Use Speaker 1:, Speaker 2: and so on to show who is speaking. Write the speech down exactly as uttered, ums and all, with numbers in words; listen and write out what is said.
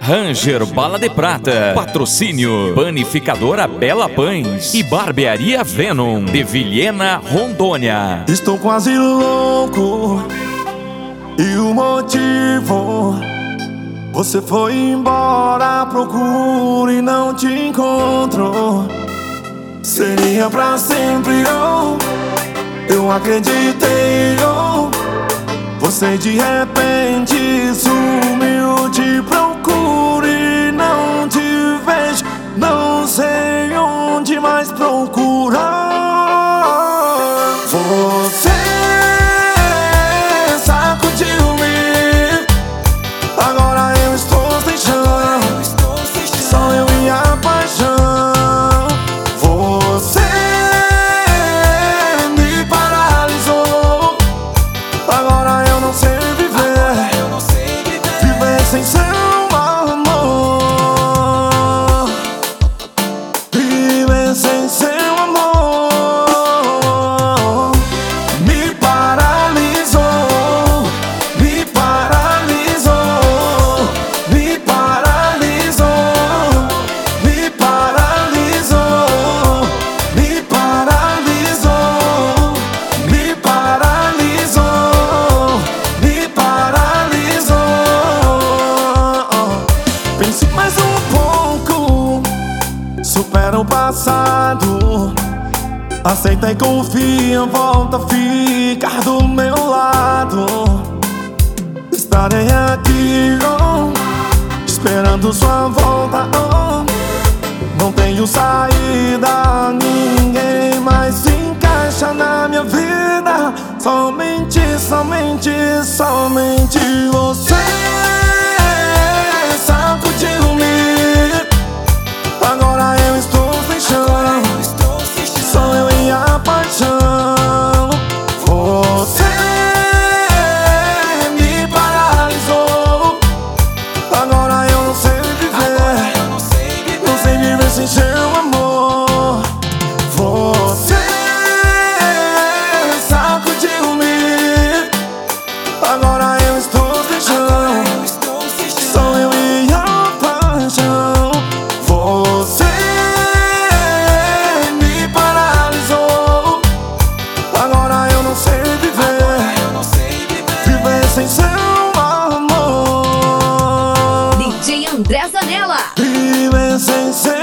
Speaker 1: Ranger Bala de Prata. Patrocínio Panificadora Bela Pães e Barbearia Venom de Vilhena, Rondônia.
Speaker 2: Estou quase louco e o motivo: você foi embora, procuro e não te encontro. Seria pra sempre, oh, eu acreditei, oh, você de repente sumiu. Te procuro e não te vejo, não sei onde mais procurar. Você sacudiu-me, agora eu estou sem chão, só eu e a paixão. Você me paralisou, agora eu não sei viver, viver sem seu amor, viver sem seu amor. Me paralisou, me paralisou, me paralisou, me paralisou, me paralisou, me paralisou, me paralisou. Pense mais um pouco, supera o passado, aceita e confia, volta a ficar do meu lado. Estarei aqui, oh, esperando sua volta, oh. Não tenho saída, ninguém mais se encaixa na minha vida. Somente, somente, somente você sacudiu-me, agora eu estou sem chão, só eu e a paixão. Você me paralisou, agora eu não sei viver, não sei viver sem seu amor. Você sacudiu-me, agora eu estou sem chão, só eu e a paixão. Você me paralisou, agora eu não sei viver, viver sem seu amor,
Speaker 3: D J André Zanella.
Speaker 2: viver sem seu